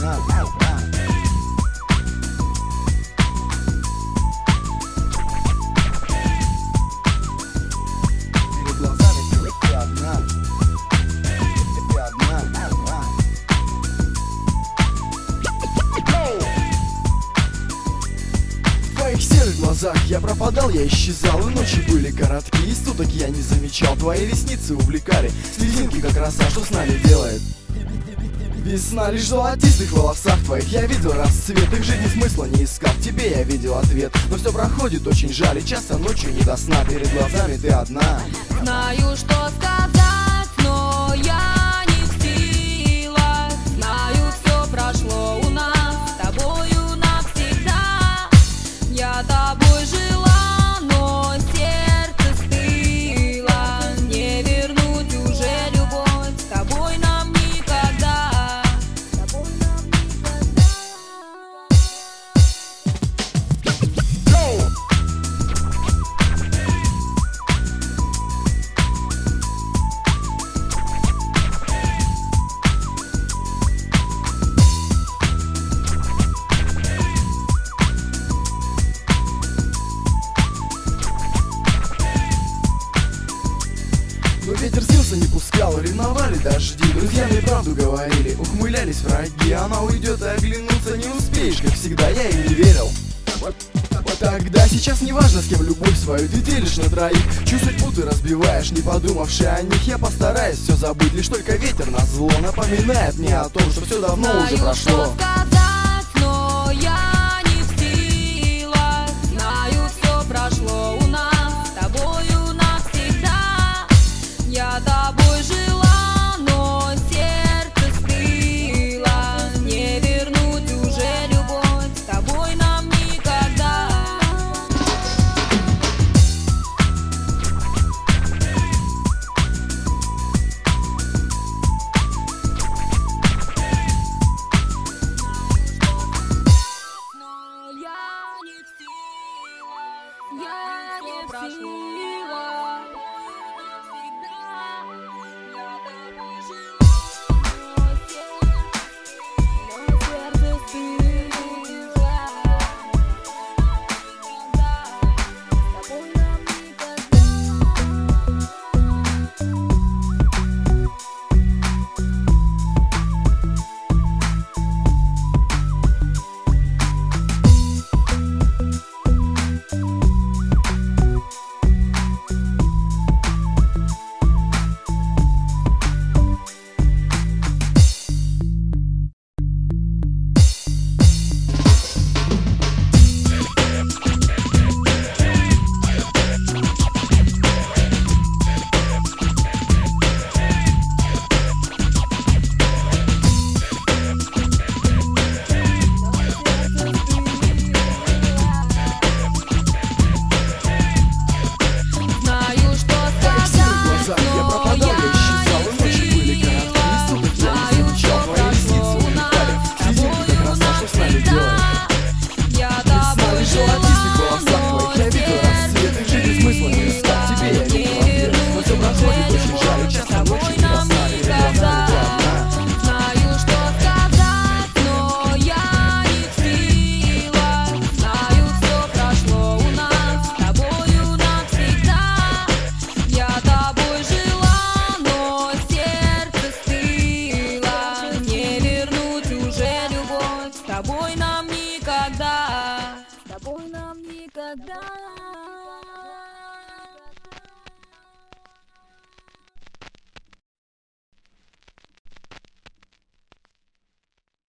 В серых глазах я пропадал, я исчезал, и ночи были короткие, и суток я не замечал. Твои ресницы увлекали, слезинки как роса, что с нами делает весна. Лишь в золотистых волосах твоих я видел расцвет, их жизни смысла не искал, в тебе я видел ответ. Но все проходит очень жаль, и часто ночью не до сна, перед глазами ты одна. Знаю, что сказать, но я не в силах. Знаю, все прошло у нас с тобою навсегда. Я тобой жила, но сердце стыло. Не вернуть уже любовь, с тобой нам никогда. С тобой нам никогда. Но ветер снился, не пускал, ревновали дожди. Друзья мне правду говорили, ухмылялись враги. Она уйдет, и оглянуться не успеешь, как всегда, я ей не верил. Вот тогда, сейчас не важно, с кем любовь свою ты делишь на троих. Чью судьбу ты разбиваешь, не подумавши о них. Я постараюсь все забыть, лишь только ветер назло напоминает мне о том, что все давно уже прошло.